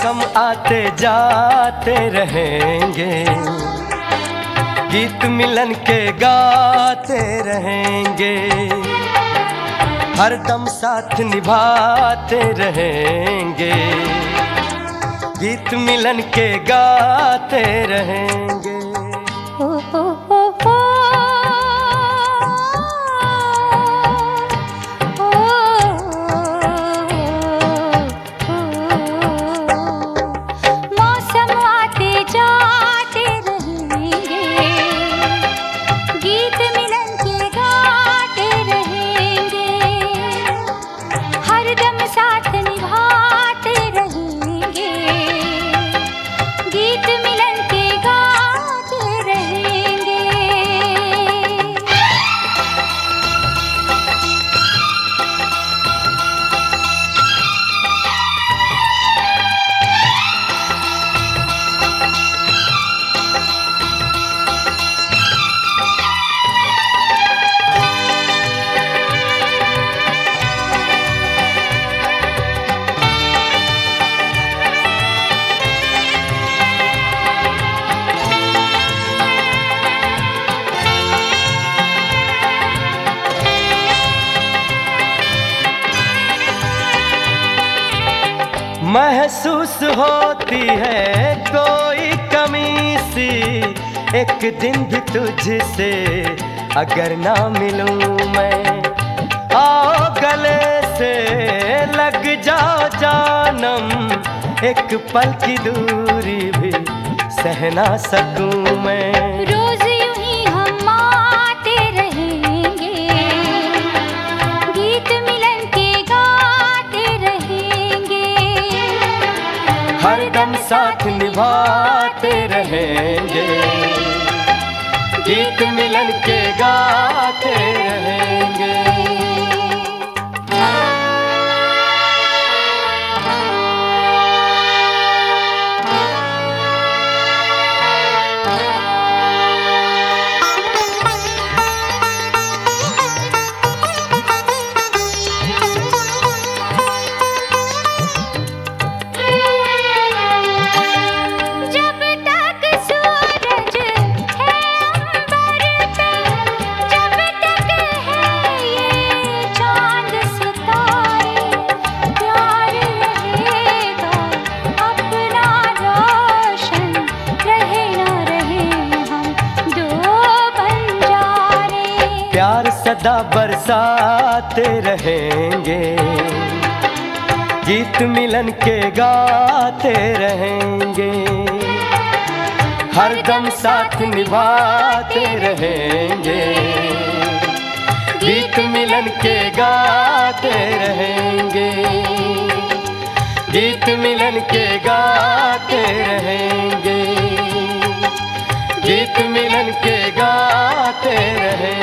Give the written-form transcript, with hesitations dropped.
मौसम आते जाते रहेंगे, गीत मिलन के गाते रहेंगे, हरदम साथ निभाते रहेंगे, गीत मिलन के गाते रहेंगे। ओ ओ ओ ओ मौसम आते जाते रहेंगे, गीत मिलन के गाते रहेंगे, हरदम साथ निभाते रहेंगे, गीत मिलन के गाते रहेंगे। महसूस होती है कोई कमी सी, एक दिन भी तुझसे अगर ना मिलूं मैं, आओ गले से लग जाओ जानम, एक पल की दूरी भी सह ना सकूं मैं। रोज यूं ही हम आते रहेंगे, गीत मिलन के गाते रहेंगे, हरदम साथ निभाते रहेंगे, गीत मिलन के गाते रहेंगे। जब तक सूरज है अंबर पे, जब तक है ये चांद सितारे, प्यार रहेगा अपना रोशन, रहे ना रहे हम दो बंजारे। प्यार सदा बरसाते रहेंगे, गीत मिलन के गाते रहेंगे, हरदम साथ निभाते रहेंगे, गीत मिलन के गाते रहेंगे, गीत मिलन के गाते रहेंगे, गीत मिलन के गाते रहेंगे।